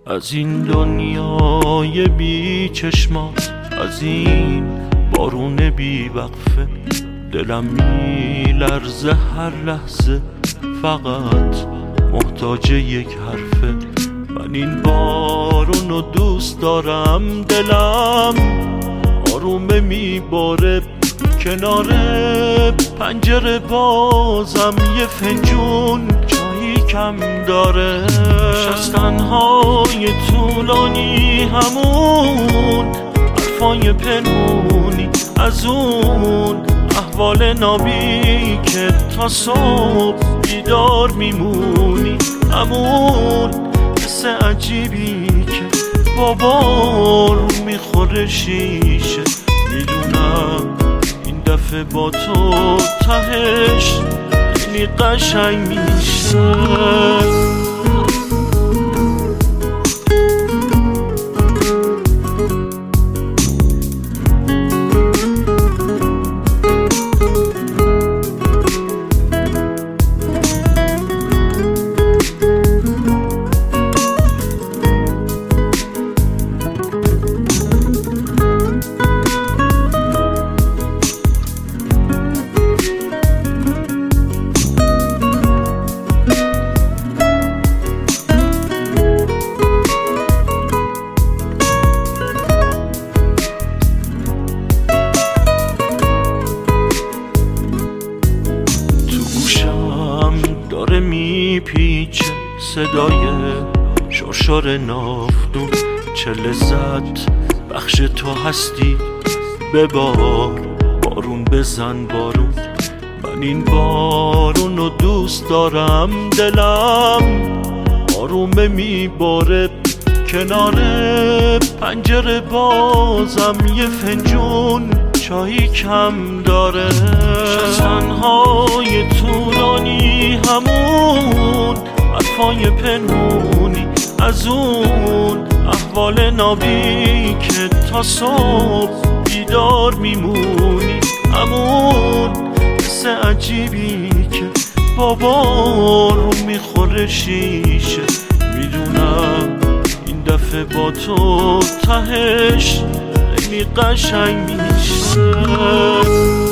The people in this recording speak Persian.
از این دنیای بی چشمات، از این بارون بی وقفه، دلم میلرزه هر لحظه، فقط محتاج یک حرفه. من این بارونو دوست دارم، دلم آرومه میباره، کنار پنجره بازم یه فنجون چایی کم داره. شستن‌های طولانی، همون حرفای پنهونی، از اون احوال نابی که تا صبح بیدار میمونی، همون حس عجیبی که با بارون میخوره شیشه. میدونم این دفعه با تو تهش خیلی قشنگ میشه. داره میپیچه صدای شرشر ناودون، چه لذت بخش تو هستی، ببار بارون بزن بارون. من این بارونو دوست دارم، دلم آرومه میباره، کنار پنجره بازم یه فنجون چایی کم داره. شستن‌های طولانی، همون حرفای پنهونی، از اون احوال نابی که تا صبح بیدار میمونی، همون حس عجیبی که با بارون میخوره شیشه. میدونم این دفعه با تو تهش خیلی قشنگ میشه.